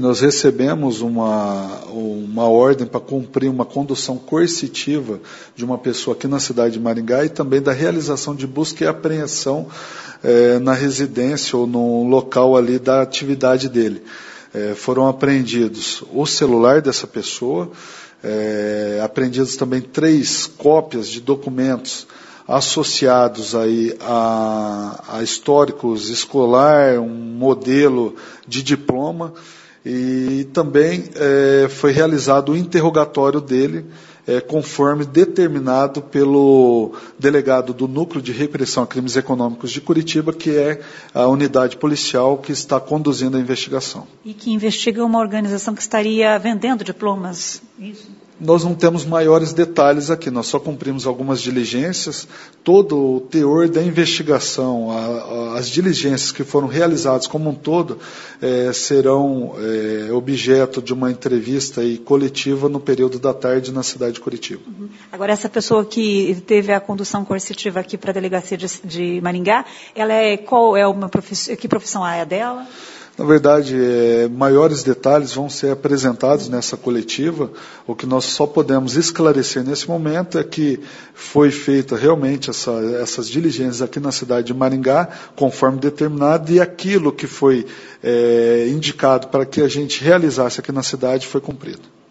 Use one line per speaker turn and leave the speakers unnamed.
Nós recebemos uma ordem para cumprir uma condução coercitiva de uma pessoa aqui na cidade de Maringá e também da realização de busca e apreensão na residência ou no local ali da atividade dele. Foram apreendidos o celular dessa pessoa, apreendidos também 3 cópias de documentos associados aí a históricos escolar, um modelo de diploma, e também foi realizado o interrogatório dele, conforme determinado pelo delegado do Núcleo de Repressão a Crimes Econômicos de Curitiba, que é a unidade policial que está conduzindo a investigação.
E que investiga uma organização que estaria vendendo diplomas, isso?
Nós não temos maiores detalhes aqui, nós só cumprimos algumas diligências. Todo o teor da investigação, as diligências que foram realizadas como um todo, serão objeto de uma entrevista coletiva no período da tarde na cidade de Curitiba.
Uhum. Agora, essa pessoa que teve a condução coercitiva aqui para a delegacia de Maringá, ela que profissão é a dela?
Na verdade, maiores detalhes vão ser apresentados nessa coletiva. O que nós só podemos esclarecer nesse momento é que foi feita realmente essas diligências aqui na cidade de Maringá, conforme determinado, e aquilo que foi indicado para que a gente realizasse aqui na cidade foi cumprido.